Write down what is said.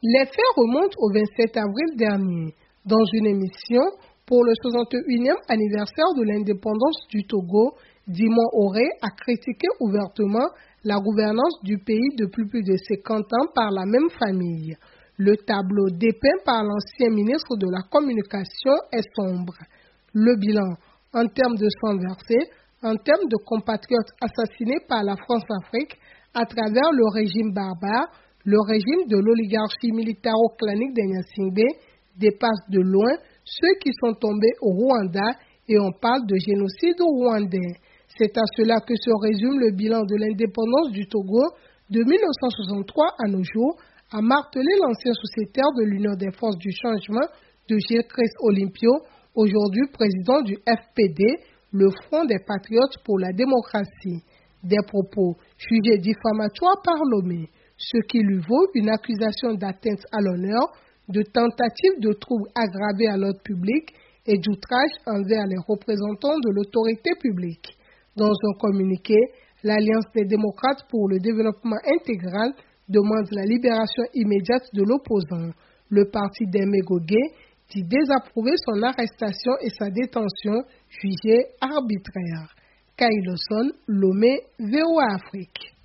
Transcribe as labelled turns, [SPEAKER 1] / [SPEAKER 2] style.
[SPEAKER 1] Les faits remontent au 27 avril dernier. Dans une émission pour le 61e anniversaire de l'indépendance du Togo, Dimon Oré a critiqué ouvertement la gouvernance du pays depuis plus de 50 ans par la même famille. Le tableau dépeint par l'ancien ministre de la Communication est sombre. Le bilan, en termes de sang versé, en termes de compatriotes assassinés par la France-Afrique à travers le régime barbare, le régime de l'oligarchie militaro-clanique des Nyasingbe dépasse de loin ceux qui sont tombés au Rwanda et on parle de génocide rwandais. C'est à cela que se résume le bilan de l'indépendance du Togo de 1963 à nos jours, a martelé l'ancien sociétaire de l'Union des forces du changement de Gilles-Christ Olympio, aujourd'hui président du FPD, le Front des patriotes pour la démocratie. Des propos jugés diffamatoires par Lomé, ce qui lui vaut une accusation d'atteinte à l'honneur, de tentative de trouble aggravé à l'ordre public et d'outrage envers les représentants de l'autorité publique. Dans un communiqué, l'Alliance des démocrates pour le développement intégral demande la libération immédiate de l'opposant. Le parti d'Aimé Gogué dit désapprouver son arrestation et sa détention jugée arbitraire. Kailoson, Lomé, VOA Afrique.